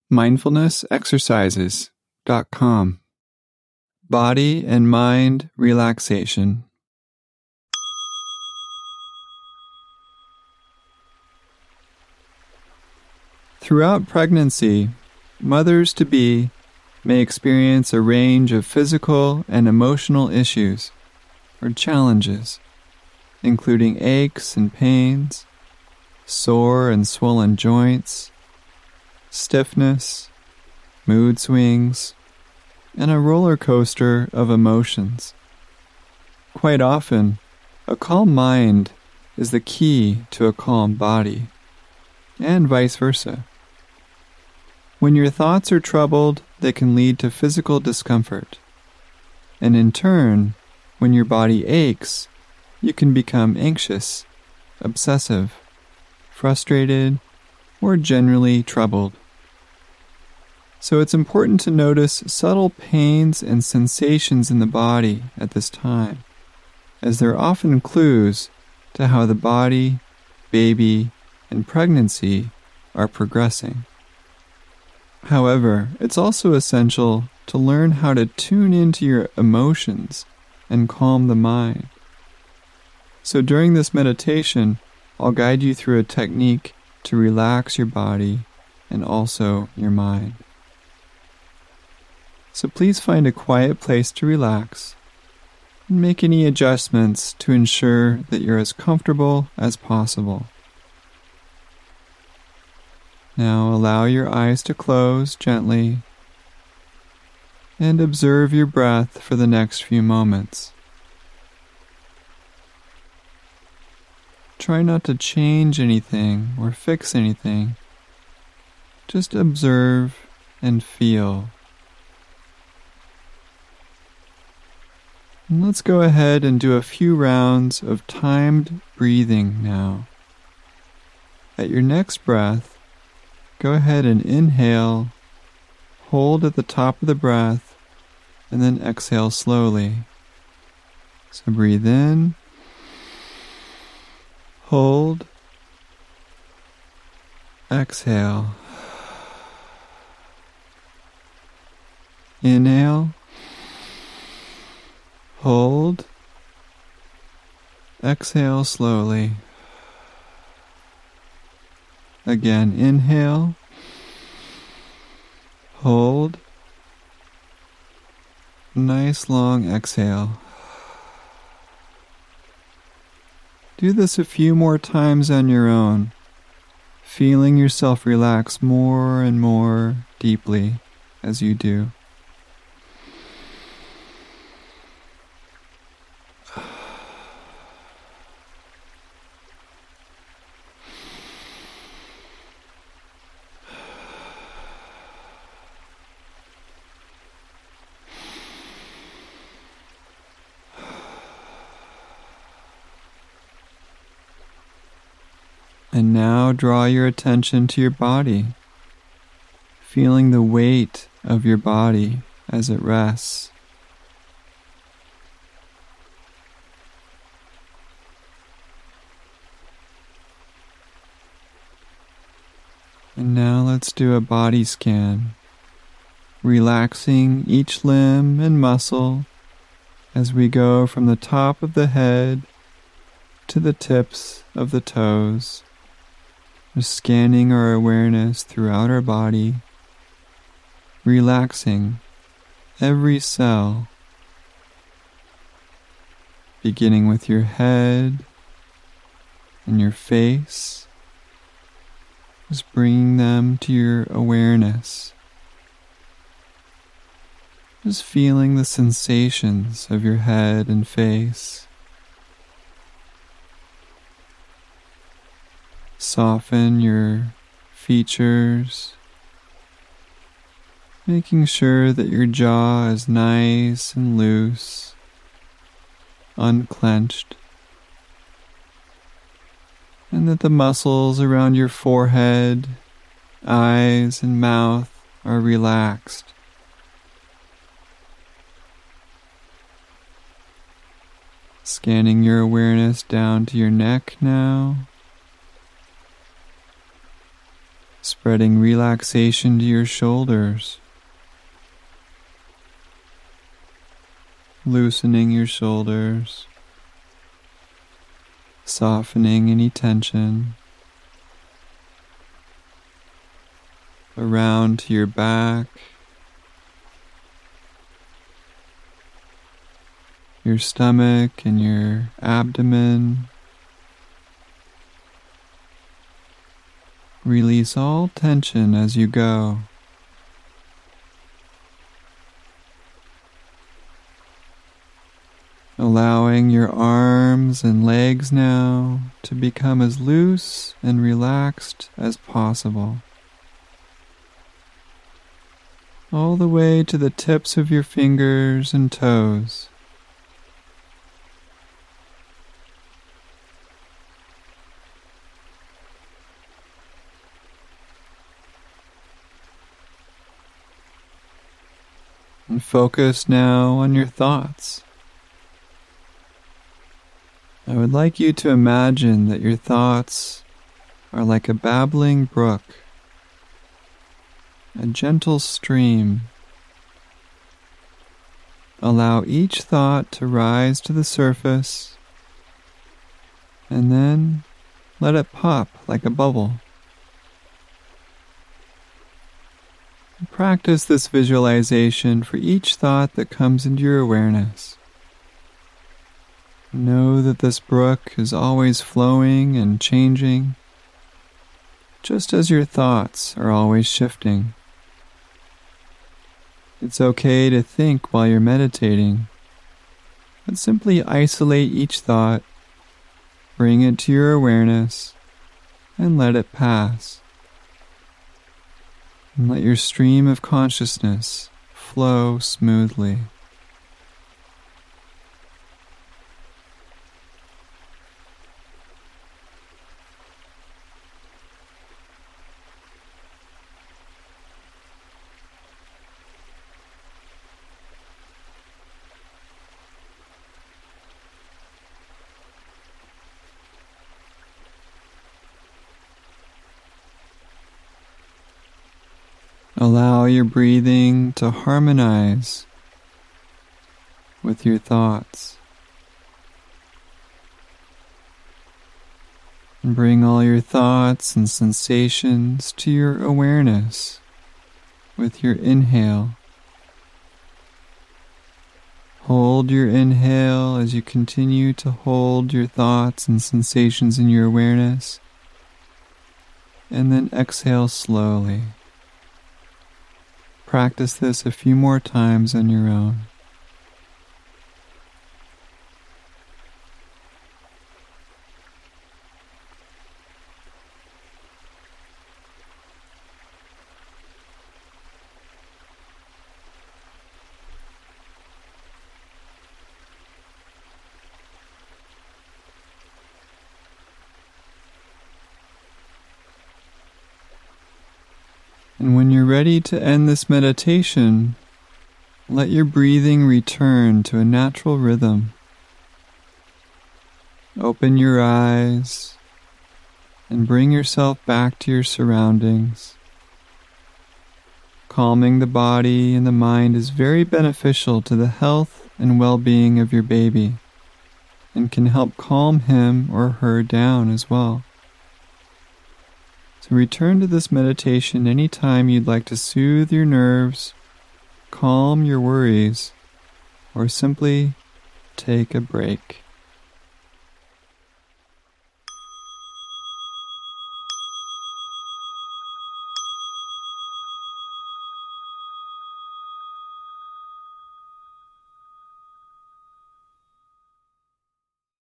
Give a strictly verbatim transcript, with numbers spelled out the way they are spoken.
mindfulness exercises dot com. Body and mind relaxation. Throughout pregnancy, mothers-to-be may experience a range of physical and emotional issues or challenges, including aches and pains, sore and swollen joints, stiffness, mood swings, and a roller coaster of emotions. Quite often, a calm mind is the key to a calm body, and vice versa. When your thoughts are troubled, they can lead to physical discomfort. And in turn, when your body aches, you can become anxious, obsessive, frustrated, or generally troubled. So it's important to notice subtle pains and sensations in the body at this time, as they're often clues to how the body, baby, and pregnancy are progressing. However, it's also essential to learn how to tune into your emotions and calm the mind. So during this meditation, I'll guide you through a technique to relax your body and also your mind. So please find a quiet place to relax and make any adjustments to ensure that you're as comfortable as possible. Now allow your eyes to close gently and observe your breath for the next few moments. Try not to change anything or fix anything. Just observe and feel. And let's go ahead and do a few rounds of timed breathing now. At your next breath, go ahead and inhale, hold at the top of the breath, and then exhale slowly. So breathe in, hold, exhale, inhale, hold, exhale slowly. Again, inhale, hold, nice long exhale. Do this a few more times on your own, feeling yourself relax more and more deeply as you do. And now draw your attention to your body, feeling the weight of your body as it rests. And now let's do a body scan, relaxing each limb and muscle as we go from the top of the head to the tips of the toes. Just scanning our awareness throughout our body, relaxing every cell, beginning with your head and your face, just bringing them to your awareness, just feeling the sensations of your head and face. Soften your features, making sure that your jaw is nice and loose, unclenched, and that the muscles around your forehead, eyes, and mouth are relaxed. Scanning your awareness down to your neck now. spreading relaxation to your shoulders, loosening your shoulders, softening any tension, around to your back, your stomach and your abdomen. Release all tension as you go. Allowing your arms and legs now to become as loose and relaxed as possible. All the way to the tips of your fingers and toes. And focus now on your thoughts. I would like you to imagine that your thoughts are like a babbling brook, a gentle stream. Allow each thought to rise to the surface, and then let it pop like a bubble. Practice this visualization for each thought that comes into your awareness. Know that this brook is always flowing and changing, just as your thoughts are always shifting. It's okay to think while you're meditating, but simply isolate each thought, bring it to your awareness, and let it pass. And let your stream of consciousness flow smoothly. Allow your breathing to harmonize with your thoughts. And bring all your thoughts and sensations to your awareness with your inhale. Hold your inhale as you continue to hold your thoughts and sensations in your awareness, and then exhale slowly. Practice this a few more times on your own. And when you're ready to end this meditation, let your breathing return to a natural rhythm. Open your eyes and bring yourself back to your surroundings. Calming the body and the mind is very beneficial to the health and well-being of your baby, and can help calm him or her down as well. So return to this meditation anytime you'd like to soothe your nerves, calm your worries, or simply take a break.